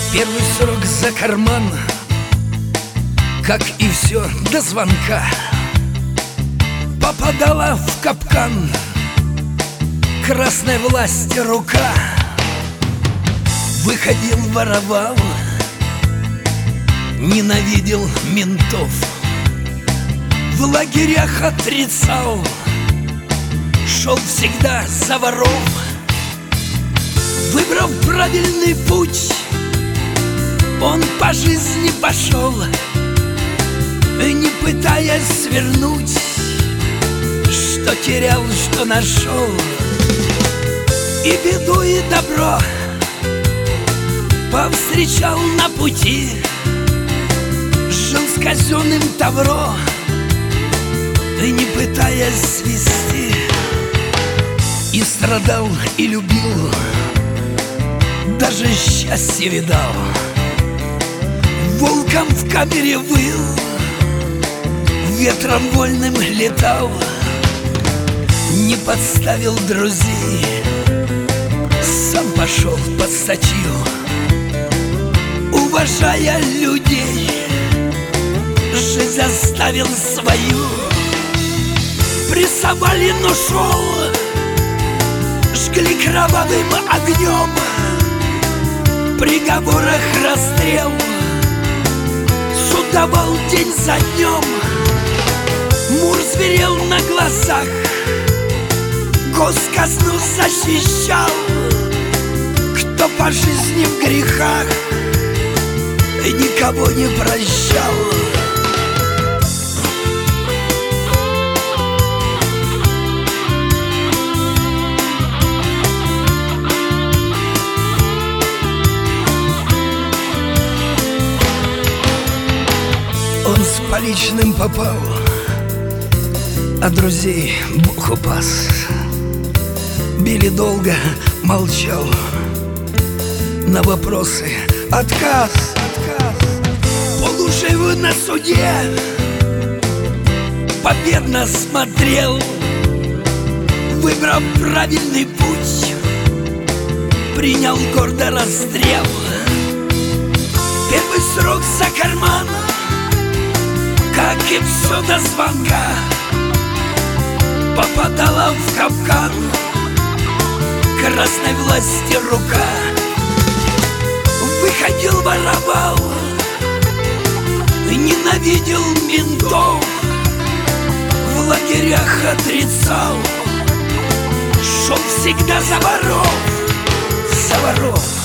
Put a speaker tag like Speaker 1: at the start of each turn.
Speaker 1: Первый срок за карман, как и все до звонка. Попадала в капкан красной власти рука. Выходил, воровал, ненавидел ментов, в лагерях отрицал, шел всегда за воров. Выбрав правильный путь, он по жизни пошел, не пытаясь свернуть, что терял, что нашел. И беду, и добро повстречал на пути, жил с казенным тавро, не пытаясь свести. И страдал, и любил, даже счастье видал. Волком в камере выл, ветром вольным летал, не подставил друзей, сам пошел под статью. Уважая людей, жизнь оставил свою. Прессовали, но шел, жгли кровавым огнем, в приговорах расстрел, суд давал день за днем. Мур зверел на глазах, госказну защищал. Кто по жизни в грехах, никого не прощал. Он с поличным попал, а друзей Бог упас. Били долго, молчал, на вопросы отказ. Полуживый на суде победно смотрел, выбрав правильный путь, принял гордо расстрел. Первый срок за карман, как и все до звонка. Попадала в капкан красной власти рука. Выходил, воровал, ненавидел ментов, в лагерях отрицал, шел всегда за воров, за воров.